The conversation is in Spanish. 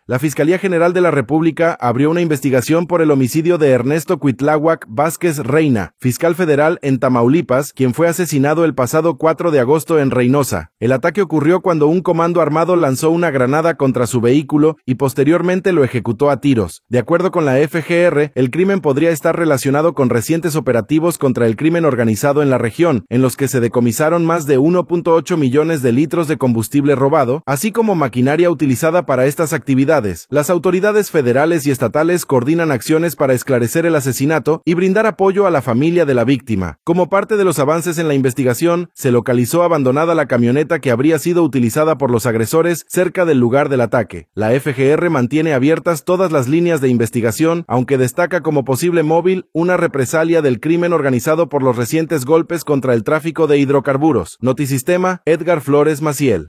La Fiscalía General de la República abrió una investigación por el homicidio de Ernesto Cuitláhuac Vázquez Reina, fiscal federal en Tamaulipas, quien fue asesinado el pasado 4 de agosto en Reynosa. El ataque ocurrió cuando un comando armado lanzó una granada contra su vehículo y posteriormente lo ejecutó a tiros. De acuerdo con la FGR, el crimen podría estar relacionado con recientes operativos contra el crimen organizado en la región, en los que se decomisaron más de 1.8 millones de litros de combustible robado, así como maquinaria utilizada para estas actividades. Las autoridades federales y estatales coordinan acciones para esclarecer el asesinato y brindar apoyo a la familia de la víctima. Como parte de los avances en la investigación, se localizó abandonada la camioneta que habría sido utilizada por los agresores cerca del lugar del ataque. La FGR mantiene abiertas todas las líneas de investigación, aunque destaca como posible móvil una represalia del crimen organizado por los recientes golpes contra el tráfico de hidrocarburos. Notisistema, Edgar Flores Maciel.